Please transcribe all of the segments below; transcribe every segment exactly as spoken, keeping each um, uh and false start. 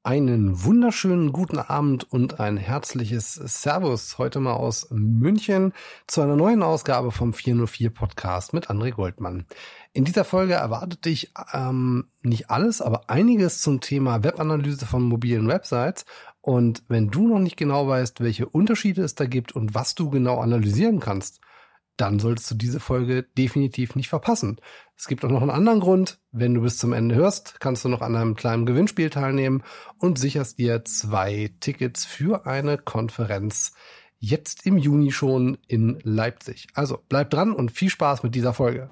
Einen wunderschönen guten Abend und ein herzliches Servus heute mal aus München zu einer neuen Ausgabe vom vier null vier Podcast mit André Goldmann. In dieser Folge erwartet dich ähm, nicht alles, aber einiges zum Thema Webanalyse von mobilen Websites. Und wenn du noch nicht genau weißt, welche Unterschiede es da gibt und was du genau analysieren kannst, dann solltest du diese Folge definitiv nicht verpassen. Es gibt auch noch einen anderen Grund. Wenn du bis zum Ende hörst, kannst du noch an einem kleinen Gewinnspiel teilnehmen und sicherst dir zwei Tickets für eine Konferenz jetzt im Juni schon in Leipzig. Also bleib dran und viel Spaß mit dieser Folge.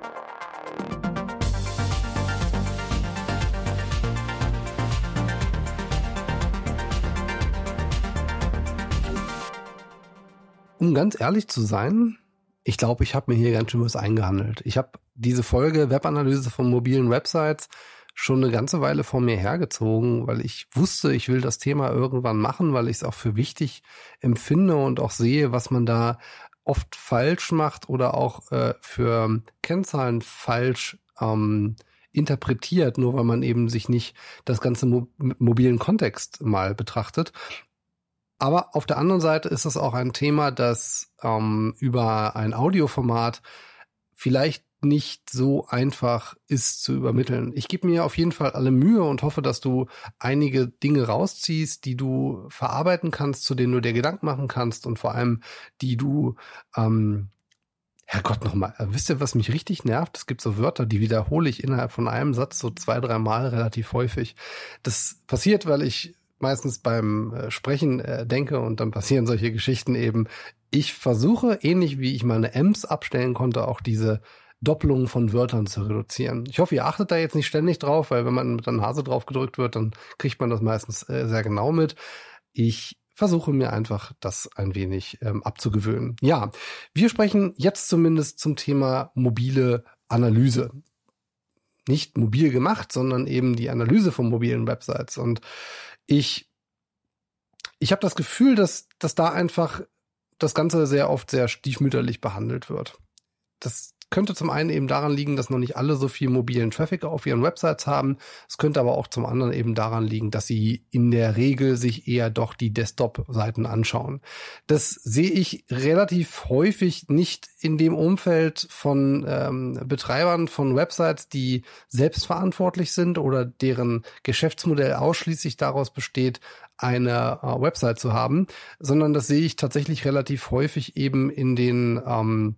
Um ganz ehrlich zu sein, ich glaube, ich habe mir hier ganz schön was eingehandelt. Ich habe diese Folge Webanalyse von mobilen Websites schon eine ganze Weile vor mir hergezogen, weil ich wusste, ich will das Thema irgendwann machen, weil ich es auch für wichtig empfinde und auch sehe, was man da oft falsch macht oder auch äh, für Kennzahlen falsch ähm, interpretiert, nur weil man eben sich nicht das ganze mo- mobilen Kontext mal betrachtet. Aber auf der anderen Seite ist es auch ein Thema, das ähm, über ein Audioformat vielleicht nicht so einfach ist zu übermitteln. Ich gebe mir auf jeden Fall alle Mühe und hoffe, dass du einige Dinge rausziehst, die du verarbeiten kannst, zu denen du dir Gedanken machen kannst und vor allem, die du, ähm, Herrgott nochmal, wisst ihr, was mich richtig nervt? Es gibt so Wörter, die wiederhole ich innerhalb von einem Satz so zwei, drei Mal relativ häufig. Das passiert, weil ich meistens beim äh, Sprechen äh, denke und dann passieren solche Geschichten eben. Ich versuche, ähnlich wie ich meine Ems abstellen konnte, auch diese Doppelungen von Wörtern zu reduzieren. Ich hoffe, ihr achtet da jetzt nicht ständig drauf, weil wenn man mit der Nase drauf gedrückt wird, dann kriegt man das meistens äh, sehr genau mit. Ich versuche mir einfach, das ein wenig ähm, abzugewöhnen. Ja, wir sprechen jetzt zumindest zum Thema mobile Analyse. Nicht mobil gemacht, sondern eben die Analyse von mobilen Websites. Und Ich, ich habe das Gefühl, dass, dass da einfach das Ganze sehr oft sehr stiefmütterlich behandelt wird. Das könnte zum einen eben daran liegen, dass noch nicht alle so viel mobilen Traffic auf ihren Websites haben. Es könnte aber auch zum anderen eben daran liegen, dass sie in der Regel sich eher doch die Desktop-Seiten anschauen. Das sehe ich relativ häufig nicht in dem Umfeld von ähm, Betreibern von Websites, die selbstverantwortlich sind oder deren Geschäftsmodell ausschließlich daraus besteht, eine äh, Website zu haben, sondern das sehe ich tatsächlich relativ häufig eben in den ähm,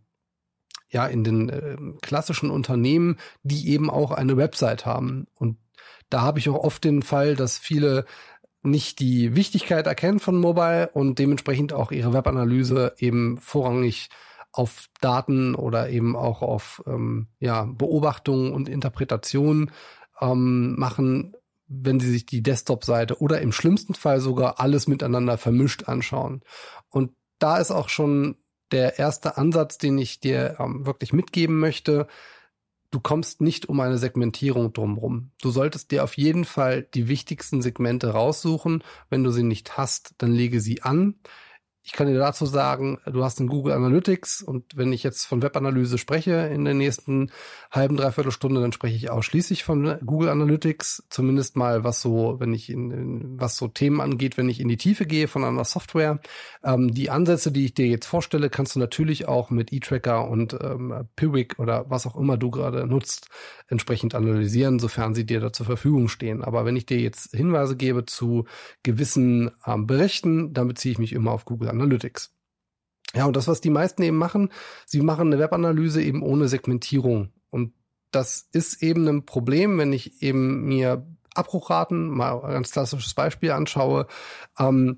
ja, in den äh, klassischen Unternehmen, die eben auch eine Website haben. Und da habe ich auch oft den Fall, dass viele nicht die Wichtigkeit erkennen von Mobile und dementsprechend auch ihre Webanalyse eben vorrangig auf Daten oder eben auch auf ähm, ja, Beobachtungen und Interpretationen ähm, machen, wenn sie sich die Desktop-Seite oder im schlimmsten Fall sogar alles miteinander vermischt anschauen. Und da ist auch schon der erste Ansatz, den ich dir ähm, wirklich mitgeben möchte: Du kommst nicht um eine Segmentierung drumherum. Du solltest dir auf jeden Fall die wichtigsten Segmente raussuchen. Wenn du sie nicht hast, dann lege sie an. Ich kann dir dazu sagen, du hast einen Google Analytics und wenn ich jetzt von Webanalyse spreche in der nächsten halben, dreiviertel Stunde, dann spreche ich ausschließlich von Google Analytics, zumindest mal was so, wenn ich in, in was so Themen angeht, wenn ich in die Tiefe gehe von einer Software. Ähm, die Ansätze, die ich dir jetzt vorstelle, kannst du natürlich auch mit eTracker und ähm, Piwik oder was auch immer du gerade nutzt, entsprechend analysieren, sofern sie dir da zur Verfügung stehen. Aber wenn ich dir jetzt Hinweise gebe zu gewissen ähm, Berichten, dann beziehe ich mich immer auf Google Analytics. Ja, und das, was die meisten eben machen, sie machen eine Webanalyse eben ohne Segmentierung. Und das ist eben ein Problem, wenn ich eben mir Abbruchraten, mal ein ganz klassisches Beispiel anschaue, ähm,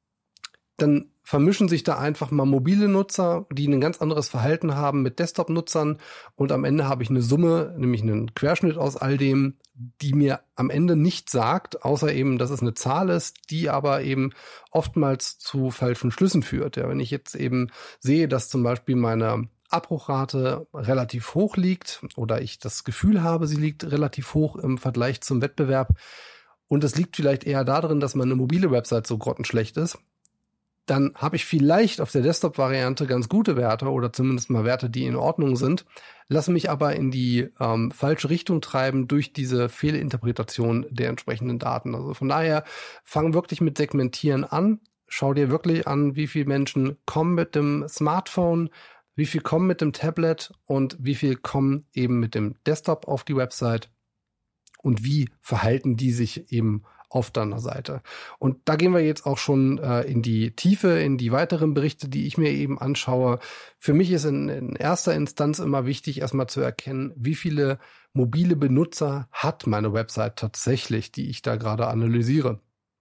dann vermischen sich da einfach mal mobile Nutzer, die ein ganz anderes Verhalten haben mit Desktop-Nutzern und am Ende habe ich eine Summe, nämlich einen Querschnitt aus all dem, die mir am Ende nichts sagt, außer eben, dass es eine Zahl ist, die aber eben oftmals zu falschen Schlüssen führt. Ja, wenn ich jetzt eben sehe, dass zum Beispiel meine Abbruchrate relativ hoch liegt oder ich das Gefühl habe, sie liegt relativ hoch im Vergleich zum Wettbewerb und es liegt vielleicht eher darin, dass meine mobile Website so grottenschlecht ist, dann habe ich vielleicht auf der Desktop-Variante ganz gute Werte oder zumindest mal Werte, die in Ordnung sind, lasse mich aber in die ähm, falsche Richtung treiben durch diese Fehlinterpretation der entsprechenden Daten. Also von daher, fang wirklich mit Segmentieren an. Schau dir wirklich an, wie viele Menschen kommen mit dem Smartphone, wie viel kommen mit dem Tablet und wie viel kommen eben mit dem Desktop auf die Website und wie verhalten die sich eben auf deiner Seite. Und da gehen wir jetzt auch schon äh, in die Tiefe, in die weiteren Berichte, die ich mir eben anschaue. Für mich ist in, in erster Instanz immer wichtig, erstmal zu erkennen, wie viele mobile Benutzer hat meine Website tatsächlich, die ich da gerade analysiere.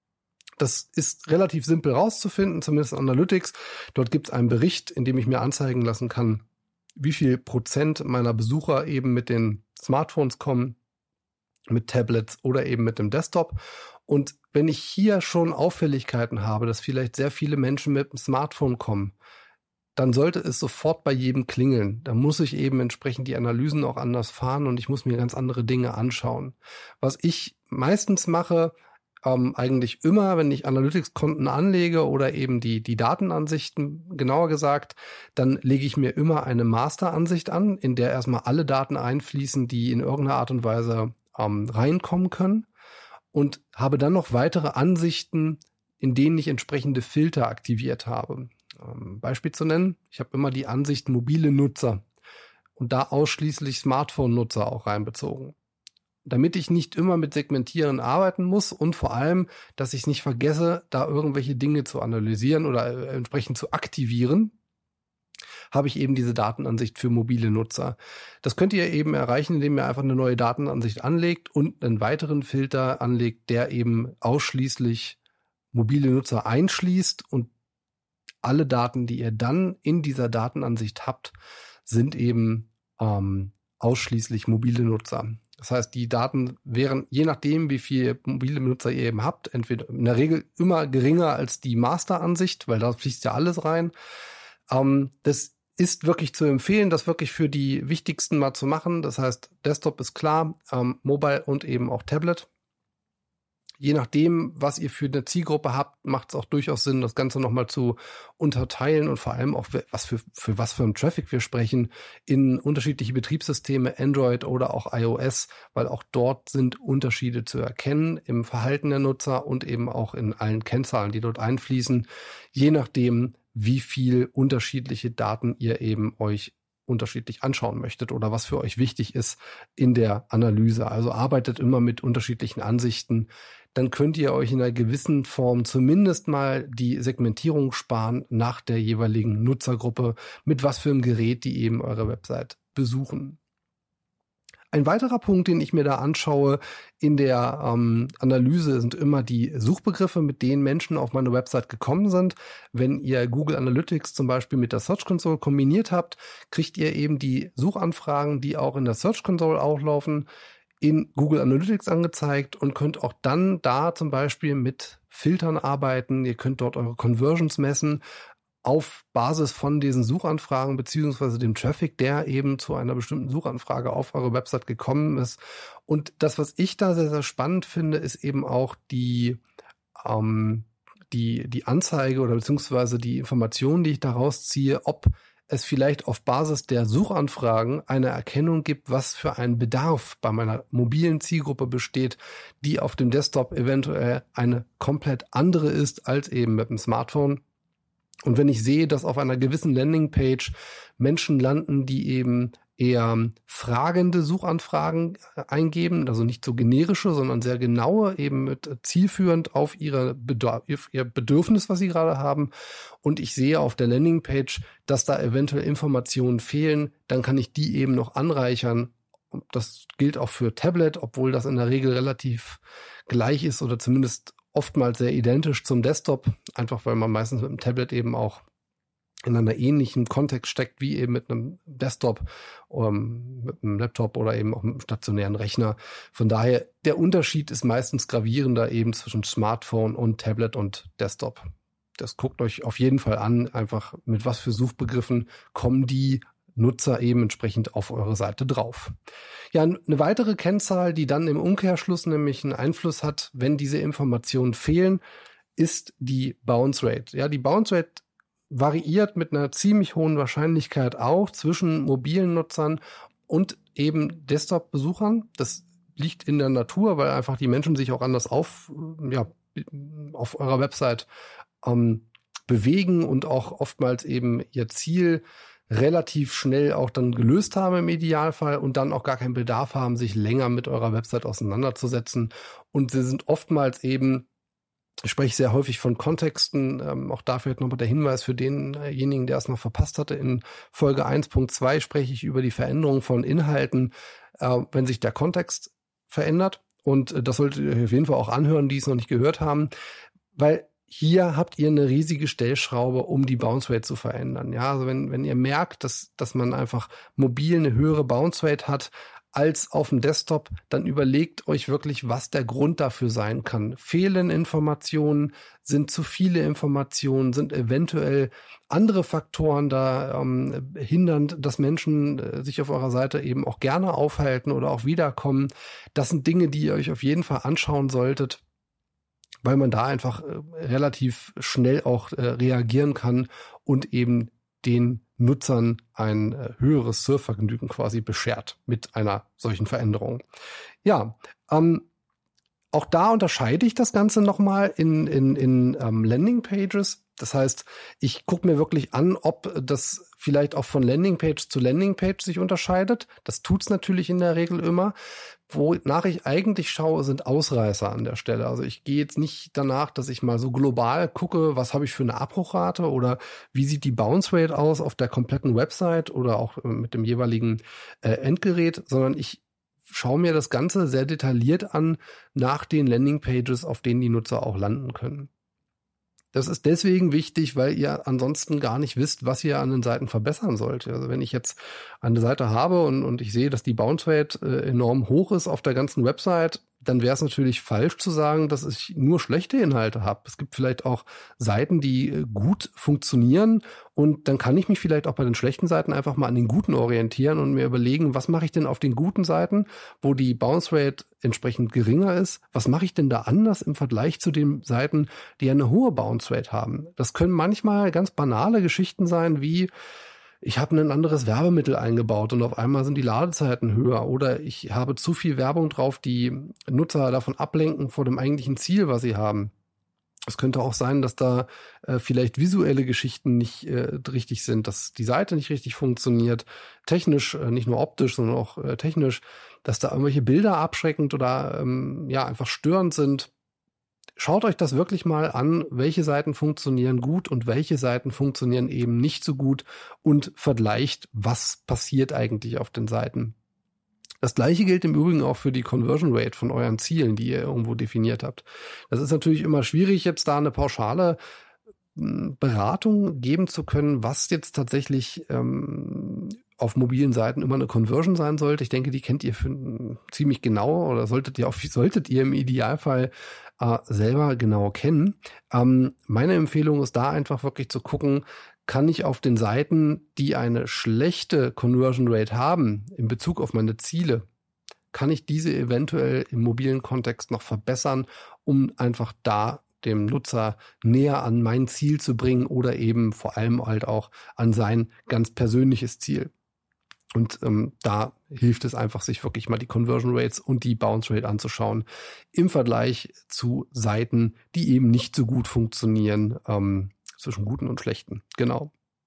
Das ist relativ simpel rauszufinden, zumindest in Analytics. Dort gibt es einen Bericht, in dem ich mir anzeigen lassen kann, wie viel Prozent meiner Besucher eben mit den Smartphones kommen, mit Tablets oder eben mit dem Desktop. Und wenn ich hier schon Auffälligkeiten habe, dass vielleicht sehr viele Menschen mit dem Smartphone kommen, dann sollte es sofort bei jedem klingeln. Da muss ich eben entsprechend die Analysen auch anders fahren und ich muss mir ganz andere Dinge anschauen. Was ich meistens mache, ähm, eigentlich immer, wenn ich Analytics-Konten anlege oder eben die, die Datenansichten, genauer gesagt, dann lege ich mir immer eine Master-Ansicht an, in der erstmal alle Daten einfließen, die in irgendeiner Art und Weise ähm, reinkommen können. Und habe dann noch weitere Ansichten, in denen ich entsprechende Filter aktiviert habe. Ähm, Beispiel zu nennen, ich habe immer die Ansicht mobile Nutzer und da ausschließlich Smartphone-Nutzer auch reinbezogen. Damit ich nicht immer mit Segmentieren arbeiten muss und vor allem, dass ich nicht vergesse, da irgendwelche Dinge zu analysieren oder äh, entsprechend zu aktivieren, habe ich eben diese Datenansicht für mobile Nutzer. Das könnt ihr eben erreichen, indem ihr einfach eine neue Datenansicht anlegt und einen weiteren Filter anlegt, der eben ausschließlich mobile Nutzer einschließt und alle Daten, die ihr dann in dieser Datenansicht habt, sind eben ähm, ausschließlich mobile Nutzer. Das heißt, die Daten wären, je nachdem, wie viele mobile Nutzer ihr eben habt, entweder in der Regel immer geringer als die Master-Ansicht, weil da fließt ja alles rein. Ähm, das ist wirklich zu empfehlen, das wirklich für die wichtigsten mal zu machen. Das heißt, Desktop ist klar, ähm, Mobile und eben auch Tablet. Je nachdem, was ihr für eine Zielgruppe habt, macht es auch durchaus Sinn, das Ganze nochmal zu unterteilen und vor allem auch, was für, für was für einen Traffic wir sprechen, in unterschiedliche Betriebssysteme, Android oder auch iOS, weil auch dort sind Unterschiede zu erkennen im Verhalten der Nutzer und eben auch in allen Kennzahlen, die dort einfließen, je nachdem, wie viel unterschiedliche Daten ihr eben euch unterschiedlich anschauen möchtet oder was für euch wichtig ist in der Analyse. Also arbeitet immer mit unterschiedlichen Ansichten. Dann könnt ihr euch in einer gewissen Form zumindest mal die Segmentierung sparen nach der jeweiligen Nutzergruppe, mit was für einem Gerät die eben eure Website besuchen. Ein weiterer Punkt, den ich mir da anschaue in der ähm, Analyse, sind immer die Suchbegriffe, mit denen Menschen auf meine Website gekommen sind. Wenn ihr Google Analytics zum Beispiel mit der Search Console kombiniert habt, kriegt ihr eben die Suchanfragen, die auch in der Search Console auflaufen, in Google Analytics angezeigt und könnt auch dann da zum Beispiel mit Filtern arbeiten. Ihr könnt dort eure Conversions messen auf Basis von diesen Suchanfragen beziehungsweise dem Traffic, der eben zu einer bestimmten Suchanfrage auf eure Website gekommen ist. Und das, was ich da sehr, sehr spannend finde, ist eben auch die, ähm, die, die Anzeige oder beziehungsweise die Information, die ich daraus ziehe, ob es vielleicht auf Basis der Suchanfragen eine Erkennung gibt, was für ein Bedarf bei meiner mobilen Zielgruppe besteht, die auf dem Desktop eventuell eine komplett andere ist als eben mit dem Smartphone. Und wenn ich sehe, dass auf einer gewissen Landingpage Menschen landen, die eben eher fragende Suchanfragen eingeben, also nicht so generische, sondern sehr genaue, eben mit zielführend auf ihre Bedürf- ihr Bedürfnis, was sie gerade haben. Und ich sehe auf der Landingpage, dass da eventuell Informationen fehlen, dann kann ich die eben noch anreichern. Das gilt auch für Tablet, obwohl das in der Regel relativ gleich ist oder zumindest oftmals sehr identisch zum Desktop, einfach weil man meistens mit dem Tablet eben auch in einer ähnlichen Kontext steckt wie eben mit einem Desktop, ähm, mit einem Laptop oder eben auch mit einem stationären Rechner. Von daher, der Unterschied ist meistens gravierender eben zwischen Smartphone und Tablet und Desktop. Das guckt euch auf jeden Fall an, einfach mit was für Suchbegriffen kommen die Nutzer eben entsprechend auf eure Seite drauf. Ja, eine weitere Kennzahl, die dann im Umkehrschluss nämlich einen Einfluss hat, wenn diese Informationen fehlen, ist die Bounce Rate. Ja, die Bounce Rate variiert mit einer ziemlich hohen Wahrscheinlichkeit auch zwischen mobilen Nutzern und eben Desktop-Besuchern. Das liegt in der Natur, weil einfach die Menschen sich auch anders auf, ja, auf eurer Website ähm, bewegen und auch oftmals eben ihr Ziel relativ schnell auch dann gelöst haben im Idealfall und dann auch gar keinen Bedarf haben, sich länger mit eurer Website auseinanderzusetzen. Und sie sind oftmals eben, ich spreche sehr häufig von Kontexten, ähm, auch dafür nochmal der Hinweis für denjenigen, der es noch verpasst hatte. In Folge eins Punkt zwei spreche ich über die Veränderung von Inhalten, äh, wenn sich der Kontext verändert. Und äh, das solltet ihr auf jeden Fall auch anhören, die es noch nicht gehört haben, weil hier habt ihr eine riesige Stellschraube, um die Bounce Rate zu verändern. Ja, also wenn, wenn ihr merkt, dass, dass man einfach mobil eine höhere Bounce Rate hat als auf dem Desktop, dann überlegt euch wirklich, was der Grund dafür sein kann. Fehlen Informationen, sind zu viele Informationen, sind eventuell andere Faktoren da ähm, hindernd, dass Menschen äh, sich auf eurer Seite eben auch gerne aufhalten oder auch wiederkommen. Das sind Dinge, die ihr euch auf jeden Fall anschauen solltet, weil man da einfach äh, relativ schnell auch äh, reagieren kann und eben den Nutzern ein äh, höheres Surfvergnügen quasi beschert mit einer solchen Veränderung. Ja, ähm, auch da unterscheide ich das Ganze nochmal in, in, in ähm, Landingpages. Das heißt, ich gucke mir wirklich an, ob das vielleicht auch von Landingpage zu Landingpage sich unterscheidet. Das tut's natürlich in der Regel immer. Wonach ich eigentlich schaue, sind Ausreißer an der Stelle. Also ich gehe jetzt nicht danach, dass ich mal so global gucke, was habe ich für eine Abbruchrate oder wie sieht die Bounce Rate aus auf der kompletten Website oder auch mit dem jeweiligen äh, Endgerät, sondern ich schaue mir das Ganze sehr detailliert an nach den Landingpages, auf denen die Nutzer auch landen können. Das ist deswegen wichtig, weil ihr ansonsten gar nicht wisst, was ihr an den Seiten verbessern sollt. Also wenn ich jetzt eine Seite habe und, und ich sehe, dass die Bounce Rate äh, enorm hoch ist auf der ganzen Website, dann wäre es natürlich falsch zu sagen, dass ich nur schlechte Inhalte habe. Es gibt vielleicht auch Seiten, die äh, gut funktionieren und dann kann ich mich vielleicht auch bei den schlechten Seiten einfach mal an den guten orientieren und mir überlegen, was mache ich denn auf den guten Seiten, wo die Bounce Rate entsprechend geringer ist? Was mache ich denn da anders im Vergleich zu den Seiten, die eine hohe Bounce Rate haben? Das können manchmal ganz banale Geschichten sein, wie ich habe ein anderes Werbemittel eingebaut und auf einmal sind die Ladezeiten höher oder ich habe zu viel Werbung drauf, die Nutzer davon ablenken vor dem eigentlichen Ziel, was sie haben. Es könnte auch sein, dass da äh, vielleicht visuelle Geschichten nicht äh, richtig sind, dass die Seite nicht richtig funktioniert, technisch, äh, nicht nur optisch, sondern auch äh, technisch, dass da irgendwelche Bilder abschreckend oder ähm, ja einfach störend sind. Schaut euch das wirklich mal an, welche Seiten funktionieren gut und welche Seiten funktionieren eben nicht so gut und vergleicht, was passiert eigentlich auf den Seiten. Das gleiche gilt im Übrigen auch für die Conversion Rate von euren Zielen, die ihr irgendwo definiert habt. Das ist natürlich immer schwierig, jetzt da eine pauschale Beratung geben zu können, was jetzt tatsächlich ähm, auf mobilen Seiten immer eine Conversion sein sollte. Ich denke, die kennt ihr für, ziemlich genau oder solltet ihr, auf, solltet ihr im Idealfall äh, selber genau kennen. Ähm, meine Empfehlung ist da einfach wirklich zu gucken, kann ich auf den Seiten, die eine schlechte Conversion Rate haben in Bezug auf meine Ziele, kann ich diese eventuell im mobilen Kontext noch verbessern, um einfach da dem Nutzer näher an mein Ziel zu bringen oder eben vor allem halt auch an sein ganz persönliches Ziel. Und ähm, da hilft es einfach, sich wirklich mal die Conversion Rates und die Bounce Rate anzuschauen im Vergleich zu Seiten, die eben nicht so gut funktionieren, ähm, zwischen guten und schlechten. Genau.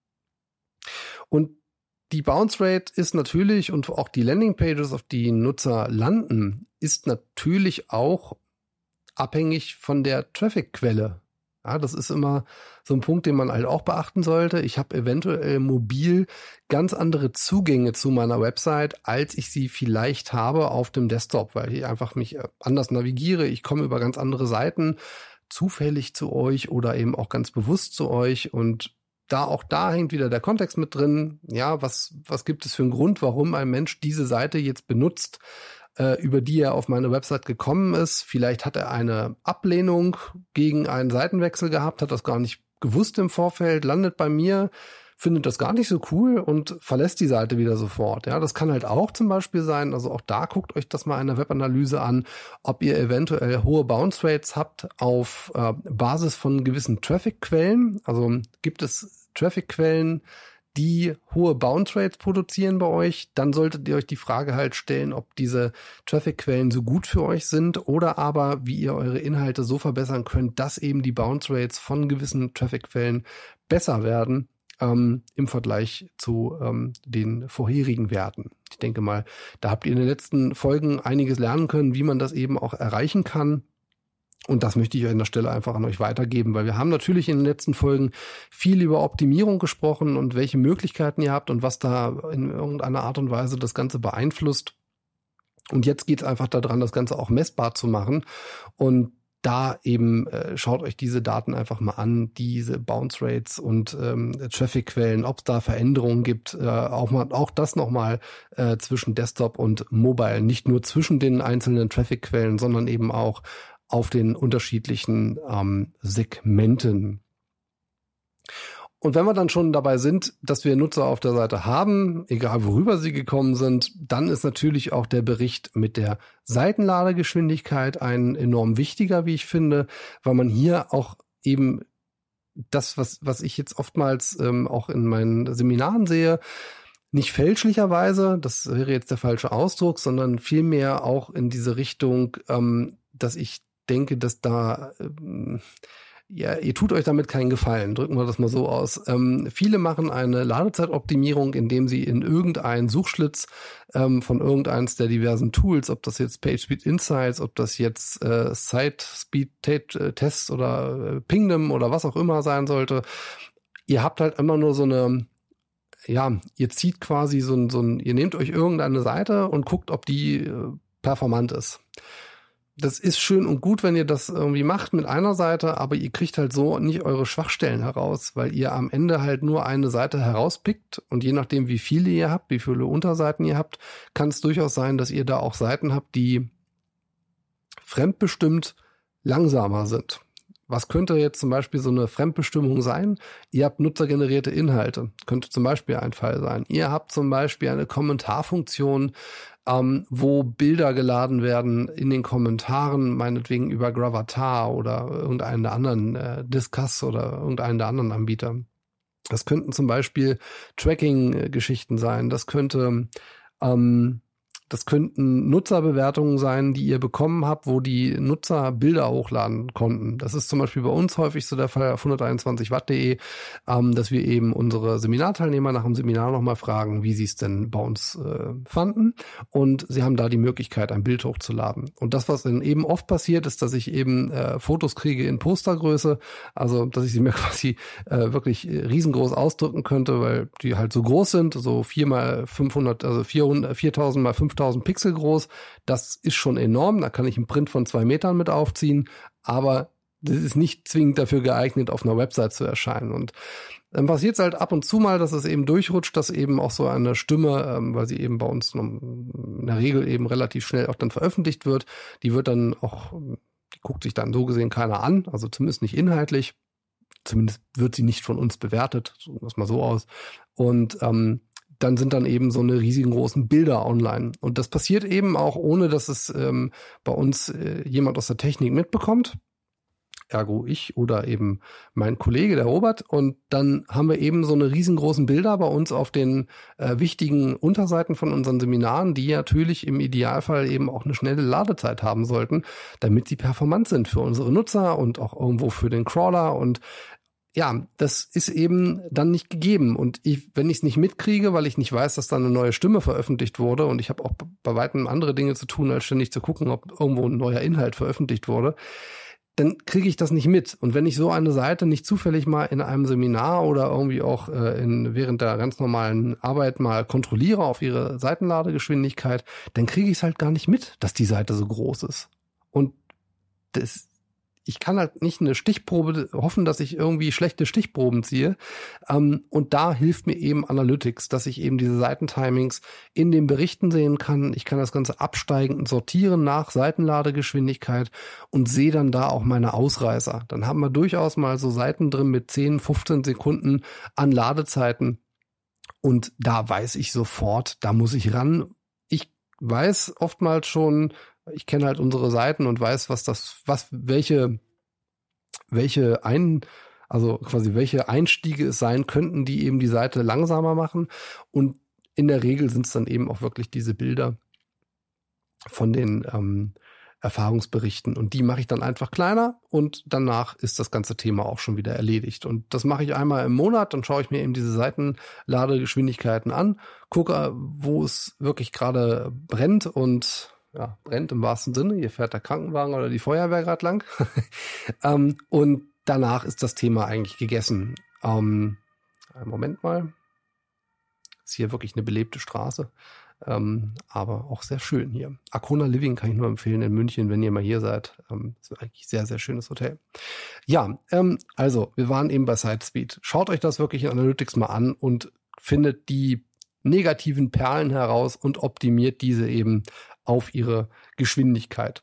Und die Bounce Rate ist natürlich und auch die Landingpages, auf die Nutzer landen, ist natürlich auch abhängig von der Traffic-Quelle. Ja, das ist immer so ein Punkt, den man halt auch beachten sollte. Ich habe eventuell mobil ganz andere Zugänge zu meiner Website, als ich sie vielleicht habe auf dem Desktop, weil ich einfach mich anders navigiere. Ich komme über ganz andere Seiten zufällig zu euch oder eben auch ganz bewusst zu euch und da auch da hängt wieder der Kontext mit drin. Ja, was, was gibt es für einen Grund, warum ein Mensch diese Seite jetzt benutzt, über die er auf meine Website gekommen ist. Vielleicht hat er eine Ablehnung gegen einen Seitenwechsel gehabt, hat das gar nicht gewusst im Vorfeld, landet bei mir, findet das gar nicht so cool und verlässt die Seite wieder sofort. Ja, das kann halt auch zum Beispiel sein, also auch da guckt euch das mal in der Webanalyse an, ob ihr eventuell hohe Bounce Rates habt auf äh, Basis von gewissen Traffic-Quellen. Also gibt es Traffic-Quellen, die hohe Bounce Rates produzieren bei euch, dann solltet ihr euch die Frage halt stellen, ob diese Traffic-Quellen so gut für euch sind oder aber wie ihr eure Inhalte so verbessern könnt, dass eben die Bounce Rates von gewissen Traffic-Quellen besser werden ähm, im Vergleich zu ähm, den vorherigen Werten. Ich denke mal, da habt ihr in den letzten Folgen einiges lernen können, wie man das eben auch erreichen kann. Und das möchte ich an der Stelle einfach an euch weitergeben, weil wir haben natürlich in den letzten Folgen viel über Optimierung gesprochen und welche Möglichkeiten ihr habt und was da in irgendeiner Art und Weise das Ganze beeinflusst. Und jetzt geht es einfach daran, das Ganze auch messbar zu machen. Und da eben äh, schaut euch diese Daten einfach mal an, diese Bounce Rates und ähm, Traffic-Quellen, ob es da Veränderungen gibt, äh, auch mal auch das nochmal äh, zwischen Desktop und Mobile, nicht nur zwischen den einzelnen Traffic-Quellen, sondern eben auch auf den unterschiedlichen ähm, Segmenten. Und wenn wir dann schon dabei sind, dass wir Nutzer auf der Seite haben, egal worüber sie gekommen sind, dann ist natürlich auch der Bericht mit der Seitenladegeschwindigkeit ein enorm wichtiger, wie ich finde, weil man hier auch eben das, was, was ich jetzt oftmals ähm, auch in meinen Seminaren sehe, nicht fälschlicherweise, das wäre jetzt der falsche Ausdruck, sondern vielmehr auch in diese Richtung, ähm, dass ich denke, dass da, ähm, ja, ihr tut euch damit keinen Gefallen, drücken wir das mal so aus. Ähm, viele machen eine Ladezeitoptimierung, indem sie in irgendeinen Suchschlitz ähm, von irgendeins der diversen Tools, ob das jetzt PageSpeed Insights, ob das jetzt äh, SiteSpeed Tests oder äh, Pingdom oder was auch immer sein sollte, ihr habt halt immer nur so eine, ja, ihr zieht quasi so ein, so ein, ihr nehmt euch irgendeine Seite und guckt, ob die äh, performant ist. Das ist schön und gut, wenn ihr das irgendwie macht mit einer Seite, aber ihr kriegt halt so nicht eure Schwachstellen heraus, weil ihr am Ende halt nur eine Seite herauspickt und je nachdem, wie viele ihr habt, wie viele Unterseiten ihr habt, kann es durchaus sein, dass ihr da auch Seiten habt, die fremdbestimmt langsamer sind. Was könnte jetzt zum Beispiel so eine Fremdbestimmung sein? Ihr habt nutzergenerierte Inhalte, könnte zum Beispiel ein Fall sein. Ihr habt zum Beispiel eine Kommentarfunktion, ähm, wo Bilder geladen werden in den Kommentaren, meinetwegen über Gravatar oder irgendeinen der anderen äh, Discuss oder irgendeinen der anderen Anbieter. Das könnten zum Beispiel Tracking-Geschichten sein. Das könnte ähm, Das könnten Nutzerbewertungen sein, die ihr bekommen habt, wo die Nutzer Bilder hochladen konnten. Das ist zum Beispiel bei uns häufig so der Fall auf hunderteinundzwanzig watt punkt de, ähm, dass wir eben unsere Seminarteilnehmer nach dem Seminar nochmal fragen, wie sie es denn bei uns äh, fanden. Und sie haben da die Möglichkeit, ein Bild hochzuladen. Und das, was dann eben oft passiert, ist, dass ich eben äh, Fotos kriege in Postergröße, also dass ich sie mir quasi äh, wirklich riesengroß ausdrücken könnte, weil die halt so groß sind, so vier mal fünfhundert, also vierhundert, viertausend mal fünftausend Pixel groß. Das ist schon enorm. Da kann ich einen Print von zwei Metern mit aufziehen. Aber das ist nicht zwingend dafür geeignet, auf einer Website zu erscheinen. Und dann passiert es halt ab und zu mal, dass es eben durchrutscht, dass eben auch so eine Stimme, ähm, weil sie eben bei uns in der Regel eben relativ schnell auch dann veröffentlicht wird, die wird dann auch, die guckt sich dann so gesehen keiner an, also zumindest nicht inhaltlich. Zumindest wird sie nicht von uns bewertet, sagen wir es mal so aus. Und ähm, dann sind dann eben so eine riesengroßen Bilder online. Und das passiert eben auch, ohne dass es ähm, bei uns äh, jemand aus der Technik mitbekommt. Ergo ich oder eben mein Kollege, der Robert. Und dann haben wir eben so eine riesengroßen Bilder bei uns auf den äh, wichtigen Unterseiten von unseren Seminaren, die natürlich im Idealfall eben auch eine schnelle Ladezeit haben sollten, damit sie performant sind für unsere Nutzer und auch irgendwo für den Crawler. Und ja, das ist eben dann nicht gegeben. Und ich, wenn ich es nicht mitkriege, weil ich nicht weiß, dass da eine neue Stimme veröffentlicht wurde, und ich habe auch bei weitem andere Dinge zu tun, als ständig zu gucken, ob irgendwo ein neuer Inhalt veröffentlicht wurde, dann kriege ich das nicht mit. Und wenn ich so eine Seite nicht zufällig mal in einem Seminar oder irgendwie auch äh, in, während der ganz normalen Arbeit mal kontrolliere auf ihre Seitenladegeschwindigkeit, dann kriege ich es halt gar nicht mit, dass die Seite so groß ist. Und das ich kann halt nicht eine Stichprobe hoffen, dass ich irgendwie schlechte Stichproben ziehe. Ähm, und da hilft mir eben Analytics, dass ich eben diese Seitentimings in den Berichten sehen kann. Ich kann das Ganze absteigen und sortieren nach Seitenladegeschwindigkeit und sehe dann da auch meine Ausreißer. Dann haben wir durchaus mal so Seiten drin mit zehn, fünfzehn Sekunden an Ladezeiten. Und da weiß ich sofort, da muss ich ran. Ich weiß oftmals schon, ich kenne halt unsere Seiten und weiß, was das, was, welche, welche ein, also quasi welche Einstiege es sein könnten, die eben die Seite langsamer machen. Und in der Regel sind es dann eben auch wirklich diese Bilder von den ähm, Erfahrungsberichten. Und die mache ich dann einfach kleiner und danach ist das ganze Thema auch schon wieder erledigt. Und das mache ich einmal im Monat, dann schaue ich mir eben diese Seitenladegeschwindigkeiten an, gucke, wo es wirklich gerade brennt und ja, brennt im wahrsten Sinne. Hier fährt der Krankenwagen oder die Feuerwehr gerade lang. ähm, und danach ist das Thema eigentlich gegessen. Ähm, Moment mal. Ist hier wirklich eine belebte Straße. Ähm, aber auch sehr schön hier. Arcona Living kann ich nur empfehlen in München, wenn ihr mal hier seid. Ähm, ist eigentlich sehr, sehr schönes Hotel. Ja, ähm, also wir waren eben bei Sitespeed. Schaut euch das wirklich in Analytics mal an und findet die negativen Perlen heraus und optimiert diese eben auf ihre Geschwindigkeit.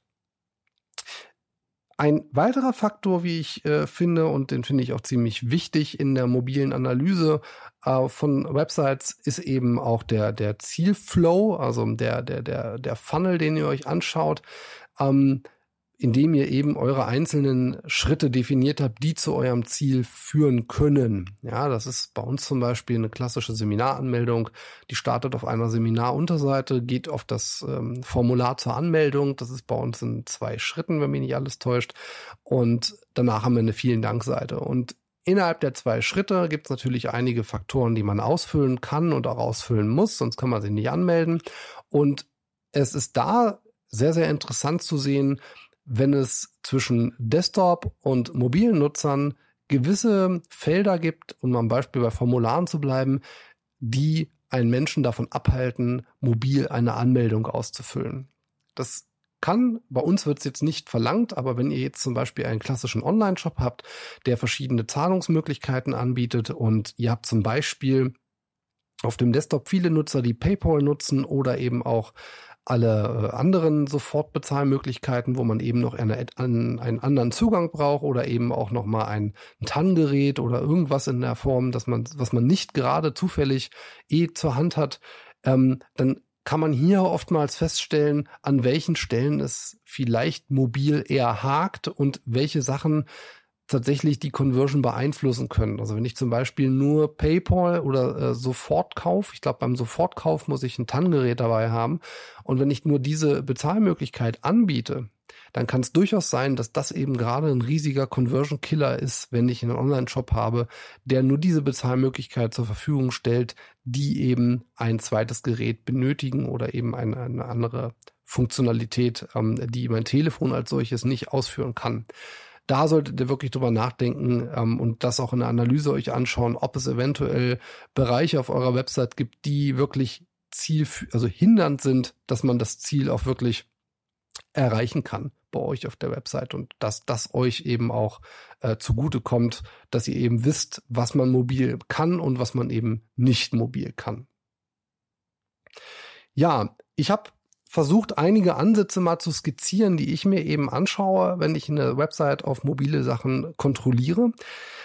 Ein weiterer Faktor, wie ich äh, finde, und den finde ich auch ziemlich wichtig in der mobilen Analyse äh, von Websites, ist eben auch der, der Zielflow, also der, der, der, der Funnel, den ihr euch anschaut, ähm, indem ihr eben eure einzelnen Schritte definiert habt, die zu eurem Ziel führen können. Ja, das ist bei uns zum Beispiel eine klassische Seminaranmeldung. Die startet auf einer Seminarunterseite, geht auf das ähm, Formular zur Anmeldung. Das ist bei uns in zwei Schritten, wenn mich nicht alles täuscht. Und danach haben wir eine Vielen-Dank-Seite. Und innerhalb der zwei Schritte gibt es natürlich einige Faktoren, die man ausfüllen kann und auch ausfüllen muss, sonst kann man sich nicht anmelden. Und es ist da sehr, sehr interessant zu sehen, wenn es zwischen Desktop- und mobilen Nutzern gewisse Felder gibt, um am Beispiel bei Formularen zu bleiben, die einen Menschen davon abhalten, mobil eine Anmeldung auszufüllen. Das kann, bei uns wird es jetzt nicht verlangt, aber wenn ihr jetzt zum Beispiel einen klassischen Online-Shop habt, der verschiedene Zahlungsmöglichkeiten anbietet und ihr habt zum Beispiel auf dem Desktop viele Nutzer, die PayPal nutzen oder eben auch alle anderen Sofortbezahlmöglichkeiten, wo man eben noch eine, einen, einen anderen Zugang braucht oder eben auch nochmal ein, ein T A N-Gerät oder irgendwas in der Form, dass man, was man nicht gerade zufällig eh zur Hand hat, ähm, dann kann man hier oftmals feststellen, an welchen Stellen es vielleicht mobil eher hakt und welche Sachen tatsächlich die Conversion beeinflussen können. Also wenn ich zum Beispiel nur PayPal oder äh, Sofortkauf, ich glaube beim Sofortkauf muss ich ein T A N-Gerät dabei haben und wenn ich nur diese Bezahlmöglichkeit anbiete, dann kann es durchaus sein, dass das eben gerade ein riesiger Conversion-Killer ist, wenn ich einen Online-Shop habe, der nur diese Bezahlmöglichkeit zur Verfügung stellt, die eben ein zweites Gerät benötigen oder eben eine, eine andere Funktionalität, ähm, die mein Telefon als solches nicht ausführen kann. Da solltet ihr wirklich drüber nachdenken ähm, und das auch in der Analyse euch anschauen, ob es eventuell Bereiche auf eurer Website gibt, die wirklich Ziel, also hindernd sind, dass man das Ziel auch wirklich erreichen kann bei euch auf der Website und dass das euch eben auch äh, zugute kommt, dass ihr eben wisst, was man mobil kann und was man eben nicht mobil kann. Ja, ich habe versucht, einige Ansätze mal zu skizzieren, die ich mir eben anschaue, wenn ich eine Website auf mobile Sachen kontrolliere.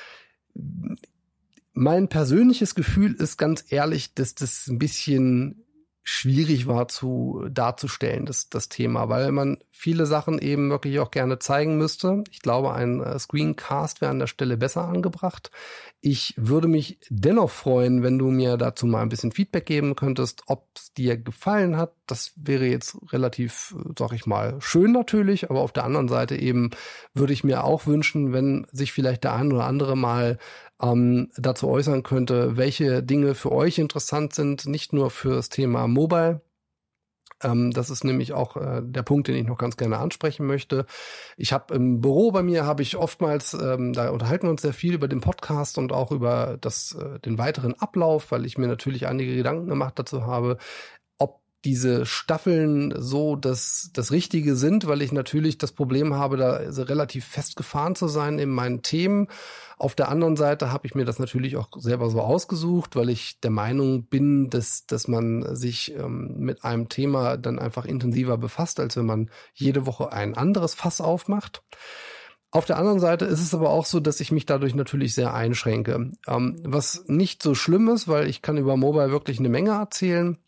Mein persönliches Gefühl ist ganz ehrlich, dass das ein bisschen schwierig war zu darzustellen, das, das Thema, weil man viele Sachen eben wirklich auch gerne zeigen müsste. Ich glaube, ein äh, Screencast wäre an der Stelle besser angebracht. Ich würde mich dennoch freuen, wenn du mir dazu mal ein bisschen Feedback geben könntest, ob es dir gefallen hat. Das wäre jetzt relativ, sag ich mal, schön natürlich, aber auf der anderen Seite eben würde ich mir auch wünschen, wenn sich vielleicht der ein oder andere mal ähm, dazu äußern könnte, welche Dinge für euch interessant sind, nicht nur für das Thema Mobile. Ähm, das ist nämlich auch äh, der Punkt, den ich noch ganz gerne ansprechen möchte. Ich habe im Büro bei mir, habe ich oftmals, ähm, da unterhalten wir uns sehr viel über den Podcast und auch über das, äh, den weiteren Ablauf, weil ich mir natürlich einige Gedanken gemacht dazu habe, ob diese Staffeln so das, das Richtige sind, weil ich natürlich das Problem habe, da relativ festgefahren zu sein in meinen Themen. Auf der anderen Seite habe ich mir das natürlich auch selber so ausgesucht, weil ich der Meinung bin, dass, dass man sich ähm, mit einem Thema dann einfach intensiver befasst, als wenn man jede Woche ein anderes Fass aufmacht. Auf der anderen Seite ist es aber auch so, dass ich mich dadurch natürlich sehr einschränke. Ähm, was nicht so schlimm ist, weil ich kann über Mobile wirklich eine Menge erzählen.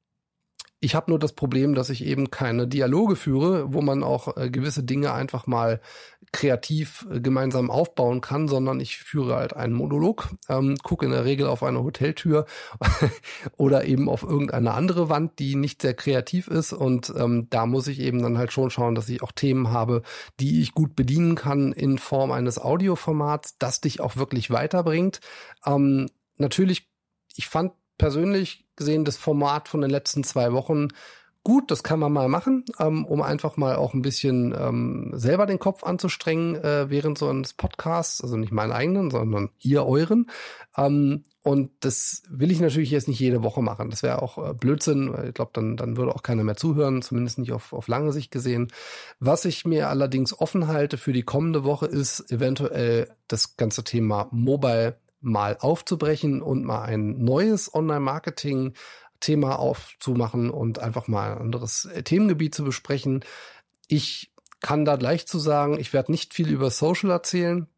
Ich habe nur das Problem, dass ich eben keine Dialoge führe, wo man auch äh, gewisse Dinge einfach mal kreativ äh, gemeinsam aufbauen kann, sondern ich führe halt einen Monolog, ähm, gucke in der Regel auf eine Hoteltür oder eben auf irgendeine andere Wand, die nicht sehr kreativ ist, und ähm, da muss ich eben dann halt schon schauen, dass ich auch Themen habe, die ich gut bedienen kann in Form eines Audioformats, das dich auch wirklich weiterbringt. Ähm, natürlich, ich fand persönlich gesehen das Format von den letzten zwei Wochen gut, das kann man mal machen, ähm, um einfach mal auch ein bisschen ähm, selber den Kopf anzustrengen äh, während so eines Podcasts, also nicht meinen eigenen, sondern ihr euren. Ähm, und das will ich natürlich jetzt nicht jede Woche machen. Das wäre auch äh, Blödsinn, weil ich glaube, dann, dann würde auch keiner mehr zuhören, zumindest nicht auf, auf lange Sicht gesehen. Was ich mir allerdings offen halte für die kommende Woche ist eventuell das ganze Thema Mobile mal aufzubrechen und mal ein neues Online-Marketing-Thema aufzumachen und einfach mal ein anderes Themengebiet zu besprechen. Ich kann da gleich zu sagen, ich werde nicht viel über Social erzählen.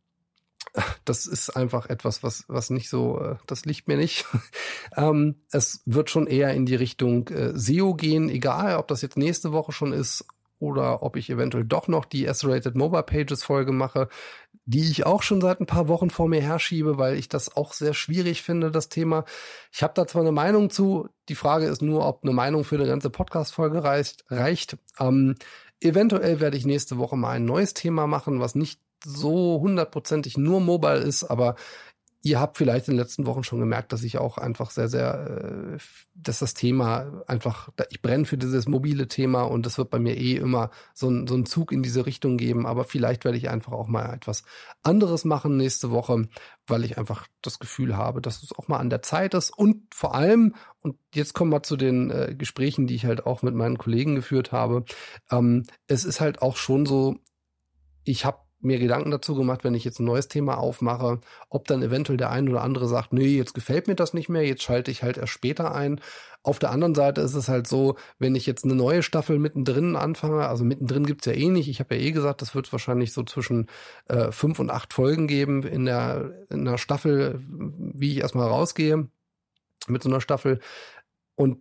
Das ist einfach etwas, was, was nicht so, das liegt mir nicht. ähm, es wird schon eher in die Richtung äh, S E O gehen, egal ob das jetzt nächste Woche schon ist oder ob ich eventuell doch noch die S-Rated Mobile Pages Folge mache, die ich auch schon seit ein paar Wochen vor mir herschiebe, weil ich das auch sehr schwierig finde, das Thema. Ich habe da zwar eine Meinung zu, die Frage ist nur, ob eine Meinung für eine ganze Podcast-Folge reicht. reicht. Ähm, eventuell werde ich nächste Woche mal ein neues Thema machen, was nicht so hundertprozentig nur Mobile ist, aber ihr habt vielleicht in den letzten Wochen schon gemerkt, dass ich auch einfach sehr, sehr, äh, dass das Thema einfach, ich brenne für dieses mobile Thema und es wird bei mir eh immer so ein, so ein Zug in diese Richtung geben, aber vielleicht werde ich einfach auch mal etwas anderes machen nächste Woche, weil ich einfach das Gefühl habe, dass es auch mal an der Zeit ist und vor allem, und jetzt kommen wir zu den äh, Gesprächen, die ich halt auch mit meinen Kollegen geführt habe, ähm, es ist halt auch schon so, ich habe mir Gedanken dazu gemacht, wenn ich jetzt ein neues Thema aufmache, ob dann eventuell der ein oder andere sagt, nee, jetzt gefällt mir das nicht mehr, jetzt schalte ich halt erst später ein. Auf der anderen Seite ist es halt so, wenn ich jetzt eine neue Staffel mittendrin anfange, also mittendrin gibt's ja eh nicht, ich habe ja eh gesagt, das wird wahrscheinlich so zwischen äh, fünf und acht Folgen geben in der, in der Staffel, wie ich erstmal rausgehe mit so einer Staffel. Und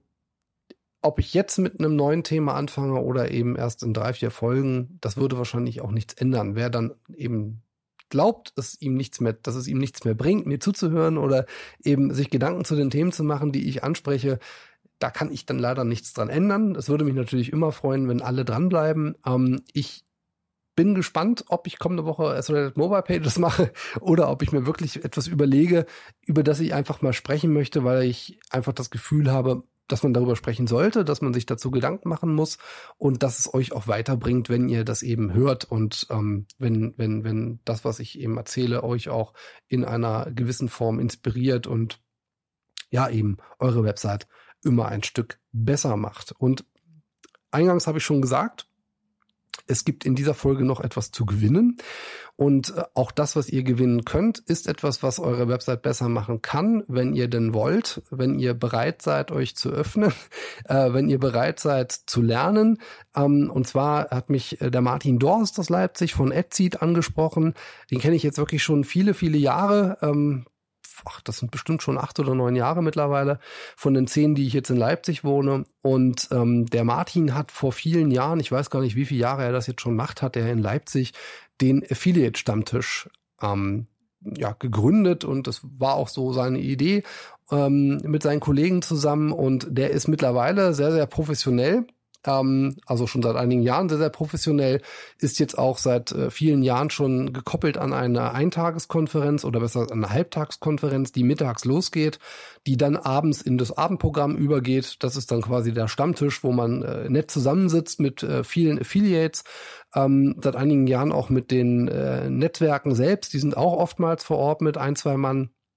ob ich jetzt mit einem neuen Thema anfange oder eben erst in drei, vier Folgen, das würde wahrscheinlich auch nichts ändern. Wer dann eben glaubt, dass ihm nichts mehr, dass es ihm nichts mehr bringt, mir zuzuhören oder eben sich Gedanken zu den Themen zu machen, die ich anspreche, da kann ich dann leider nichts dran ändern. Es würde mich natürlich immer freuen, wenn alle dranbleiben. Ähm, ich bin gespannt, ob ich kommende Woche S-Rated Mobile Pages mache oder ob ich mir wirklich etwas überlege, über das ich einfach mal sprechen möchte, weil ich einfach das Gefühl habe, dass man darüber sprechen sollte, dass man sich dazu Gedanken machen muss und dass es euch auch weiterbringt, wenn ihr das eben hört und ähm, wenn, wenn, wenn das, was ich eben erzähle, euch auch in einer gewissen Form inspiriert und ja eben eure Website immer ein Stück besser macht. Und eingangs habe ich schon gesagt, es gibt in dieser Folge noch etwas zu gewinnen und auch das, was ihr gewinnen könnt, ist etwas, was eure Website besser machen kann, wenn ihr denn wollt, wenn ihr bereit seid, euch zu öffnen, äh, wenn ihr bereit seid zu lernen. Ähm, und zwar hat mich der Martin Dorst aus Leipzig von Adseed angesprochen. Den kenne ich jetzt wirklich schon viele, viele Jahre. Ähm, ach, das sind bestimmt schon acht oder neun Jahre mittlerweile von den zehn, die ich jetzt in Leipzig wohne. Und ähm, der Martin hat vor vielen Jahren, ich weiß gar nicht, wie viele Jahre er das jetzt schon macht, hat er in Leipzig den Affiliate-Stammtisch ähm, ja, gegründet. Und das war auch so seine Idee ähm, mit seinen Kollegen zusammen. Und der ist mittlerweile sehr, sehr professionell. Also schon seit einigen Jahren sehr, sehr professionell, ist jetzt auch seit äh, vielen Jahren schon gekoppelt an eine Eintageskonferenz oder besser an eine Halbtagskonferenz, die mittags losgeht, die dann abends in das Abendprogramm übergeht. Das ist dann quasi der Stammtisch, wo man äh, nett zusammensitzt mit äh, vielen Affiliates, ähm, seit einigen Jahren auch mit den äh, Netzwerken selbst, die sind auch oftmals vor Ort mit ein, zwei Mann.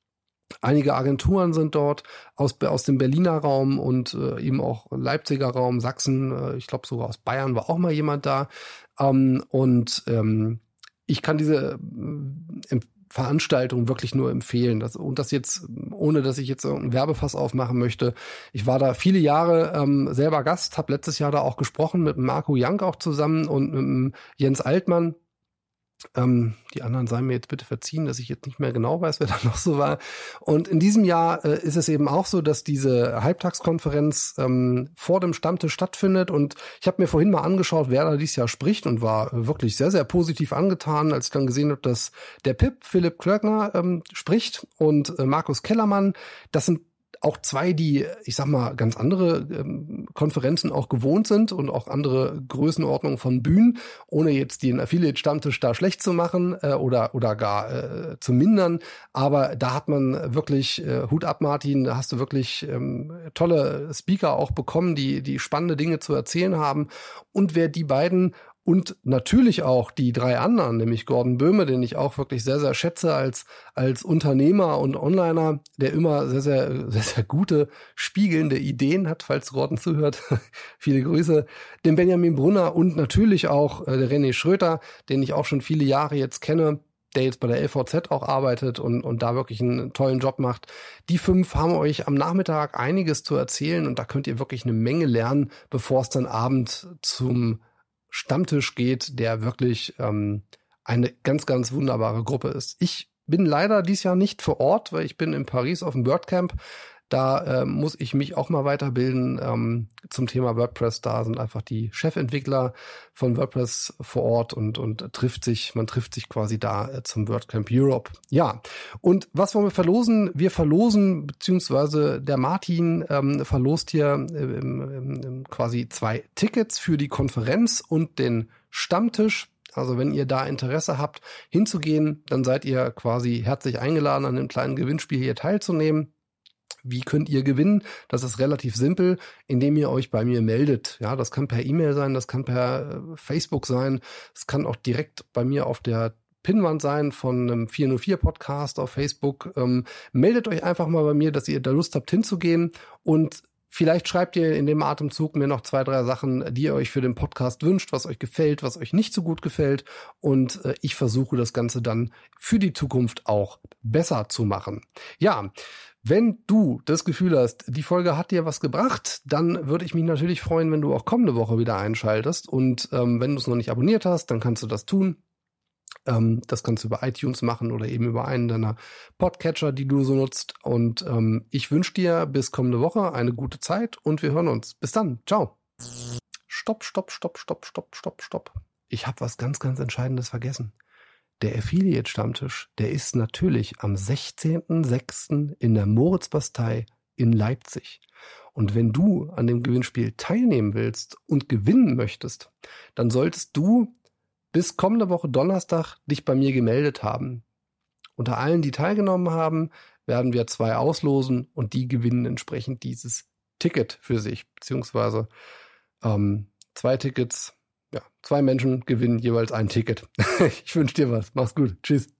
Einige Agenturen sind dort aus, aus dem Berliner Raum und äh, eben auch Leipziger Raum, Sachsen, äh, ich glaube sogar aus Bayern war auch mal jemand da. Ähm, und ähm, ich kann diese äh, Veranstaltung wirklich nur empfehlen. Das, und das jetzt, ohne dass ich jetzt einen Werbefass aufmachen möchte. Ich war da viele Jahre ähm, selber Gast, habe letztes Jahr da auch gesprochen mit Marco Jank auch zusammen und mit Jens Altmann. Ähm, die anderen seien mir jetzt bitte verziehen, dass ich jetzt nicht mehr genau weiß, wer da noch so war. Und in diesem Jahr äh, ist es eben auch so, dass diese Halbtagskonferenz ähm, vor dem Stammtisch stattfindet. Und ich habe mir vorhin mal angeschaut, wer da dieses Jahr spricht und war äh, wirklich sehr, sehr positiv angetan, als ich dann gesehen habe, dass der Pip, Philipp Klöckner, ähm, spricht und äh, Markus Kellermann. Das sind auch zwei, die, ich sag mal, ganz andere ähm, Konferenzen auch gewohnt sind und auch andere Größenordnungen von Bühnen, ohne jetzt den Affiliate-Stammtisch da schlecht zu machen äh, oder oder gar äh, zu mindern. Aber da hat man wirklich, äh, Hut ab, Martin, da hast du wirklich ähm, tolle Speaker auch bekommen, die die spannende Dinge zu erzählen haben. Und wer die beiden und natürlich auch die drei anderen, nämlich Gordon Böhme, den ich auch wirklich sehr, sehr schätze als als Unternehmer und Onliner, der immer sehr, sehr, sehr, sehr gute, spiegelnde Ideen hat, falls Gordon zuhört. Viele Grüße. Den Benjamin Brunner und natürlich auch äh, der René Schröter, den ich auch schon viele Jahre jetzt kenne, der jetzt bei der L V Z auch arbeitet und, und da wirklich einen tollen Job macht. Die fünf haben euch am Nachmittag einiges zu erzählen und da könnt ihr wirklich eine Menge lernen, bevor es dann Abend zum Stammtisch geht, der wirklich ähm, eine ganz, ganz wunderbare Gruppe ist. Ich bin leider dieses Jahr nicht vor Ort, weil ich bin in Paris auf dem WordCamp. Da äh, muss ich mich auch mal weiterbilden ähm, zum Thema WordPress. Da sind einfach die Chefentwickler von WordPress vor Ort und und trifft sich, man trifft sich quasi da äh, zum WordCamp Europe. Ja, und was wollen wir verlosen? Wir verlosen, beziehungsweise der Martin ähm, verlost hier äh, im, im, quasi zwei Tickets für die Konferenz und den Stammtisch. Also wenn ihr da Interesse habt, hinzugehen, dann seid ihr quasi herzlich eingeladen, an dem kleinen Gewinnspiel hier teilzunehmen. Wie könnt ihr gewinnen? Das ist relativ simpel, indem ihr euch bei mir meldet. Ja, das kann per E-Mail sein, das kann per Facebook sein, es kann auch direkt bei mir auf der Pinnwand sein von einem vier null vier Podcast auf Facebook. Ähm, meldet euch einfach mal bei mir, dass ihr da Lust habt hinzugehen und vielleicht schreibt ihr in dem Atemzug mir noch zwei, drei Sachen, die ihr euch für den Podcast wünscht, was euch gefällt, was euch nicht so gut gefällt. Und äh, ich versuche das Ganze dann für die Zukunft auch besser zu machen. Ja, wenn du das Gefühl hast, die Folge hat dir was gebracht, dann würde ich mich natürlich freuen, wenn du auch kommende Woche wieder einschaltest. Und ähm, wenn du es noch nicht abonniert hast, dann kannst du das tun. Ähm, das kannst du über iTunes machen oder eben über einen deiner Podcatcher, die du so nutzt. Und ähm, ich wünsche dir bis kommende Woche eine gute Zeit und wir hören uns. Bis dann. Ciao. Stopp, stopp, stopp, stopp, stopp, stopp, stopp. Ich habe was ganz, ganz Entscheidendes vergessen. Der Affiliate-Stammtisch, der ist natürlich am sechzehnten sechsten in der Moritzbastei in Leipzig. Und wenn du an dem Gewinnspiel teilnehmen willst und gewinnen möchtest, dann solltest du bis kommende Woche Donnerstag dich bei mir gemeldet haben. Unter allen, die teilgenommen haben, werden wir zwei auslosen und die gewinnen entsprechend dieses Ticket für sich, beziehungsweise ähm, zwei Tickets. Ja, zwei Menschen gewinnen jeweils ein Ticket. Ich wünsche dir was. Mach's gut. Tschüss.